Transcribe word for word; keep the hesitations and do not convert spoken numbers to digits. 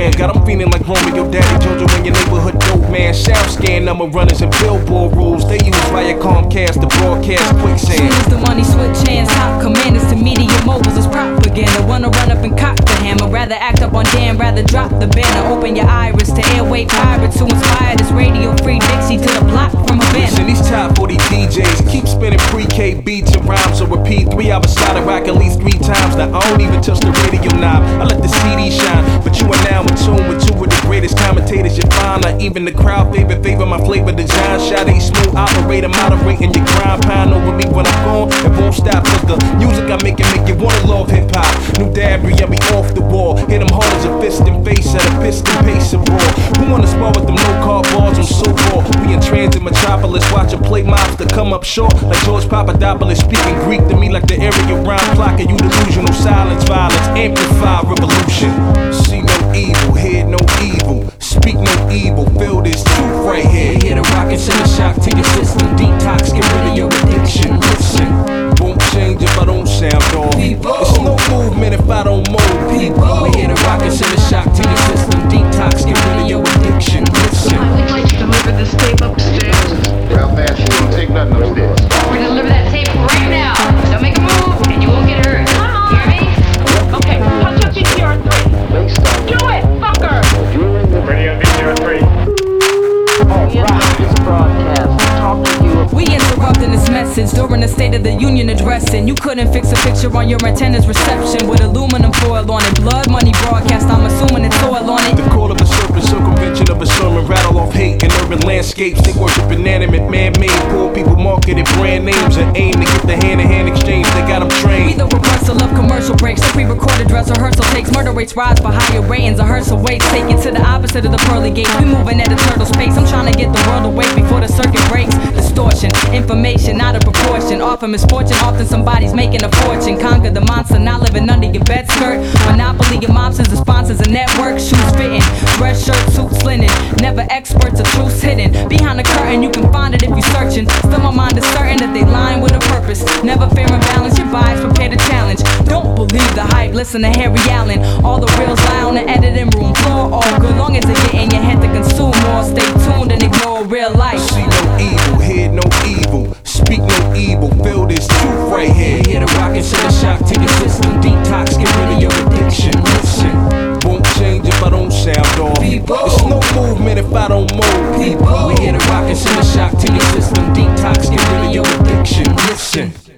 brand. Got them feeling like Romeo, Daddy Jojo in your neighborhood dope man. Sound scan number runners and billboard rules. They use via Comcast to broadcast quicksand. Soon as the money switch hands, top commanders to media moguls is propaganda. Wanna run up and cock the hammer, rather act up on damn, rather drop the banner. Open your iris to airway pirates who inspire this radio free Dixie to the block from Havana. Listen, these top forty D Js keep spinning pre-K beats and rhymes so repeat. Three hours side of rock at least three times. Now I don't even touch the radio knob, I let the C D shine. But you are now in tune with two of the greatest commentators you find. Not even the crowd favorite favor my flavor design. Shot a smooth operator, moderating your grind. Pine over me when I'm gone, it won't stop. Cause the music I make it make you wanna love hip-hop. New Dabry, yeah, we off the wall. Hit them hard as a fist and face at a piston pace and raw. Who wanna spar with them no-car bars? I'm so raw. We in transit metropolis, watch a play mobster come up short. Like George Papadopoulos speaking Greek to me like the area rhyme clocker. You delusional silence, violence, amplify revolution. See no evil, hear no evil, speak no evil, feel this truth right here. Hit a rock and send a shock to your system. Detox, get rid of your addiction. Listen, won't change if I don't sound off. It's no movement if I don't move. People, we hit a rock and send a shock to your system. Detox, get rid of your addiction. Listen, I'd like to deliver this tape upstairs. How fast you don't take nothing upstairs? We're gonna deliver that tape right now. Don't make a move, and you won't get hurt. Come on. Hear me? Okay, punch up V C R three. Do it, fucker! Radio V C R three. we interrupting this message during the State of the Union addressing. You couldn't fix a picture on your antenna's reception with aluminum foil on it. Blood money broadcast, I'm assuming it's oil on it. The call of a serpent, circumvention of a sermon, rattle off hate in urban landscapes. They worship inanimate, man-made. Poor people marketed brand names and aim to get the hand-to-hand exchange. They got them We trained. the reversal of commercial breaks. The pre-recorded dress rehearsal takes. Murder rates rise for higher ratings. A hearse of weights take it to the opposite of the pearly gates. We moving at a turtle's pace. I'm trying to get the world awake before the circuit breaks. Distortion, information out of proportion. Often misfortune, often somebody's making a fortune. Conquer the monster, not living under your bed skirt. Monopoly your mobsters, the sponsors, a network. Shoes fitting, dress shirt, suits linen. Never experts, a truth's hidden. Behind the curtain, you can find it if you're searching. Still my mind is certain that they lying with a purpose. Never fear and balance your bias, prepare to challenge. Don't believe the hype, listen to Harry Allen. All the reels lie on the editing room floor. All good, long as they get in your head to consume more. Stay tuned and ignore real life. See no evil, hear no evil, speak no evil, feel this truth right here. Hit a rock and send a shock to your system. Detox, get rid of your addiction. Listen, Won't change if I don't sound off. People. It's no movement if I don't move. people, we hit a rock and send a shock to your system. Detox, get rid of your addiction. Listen.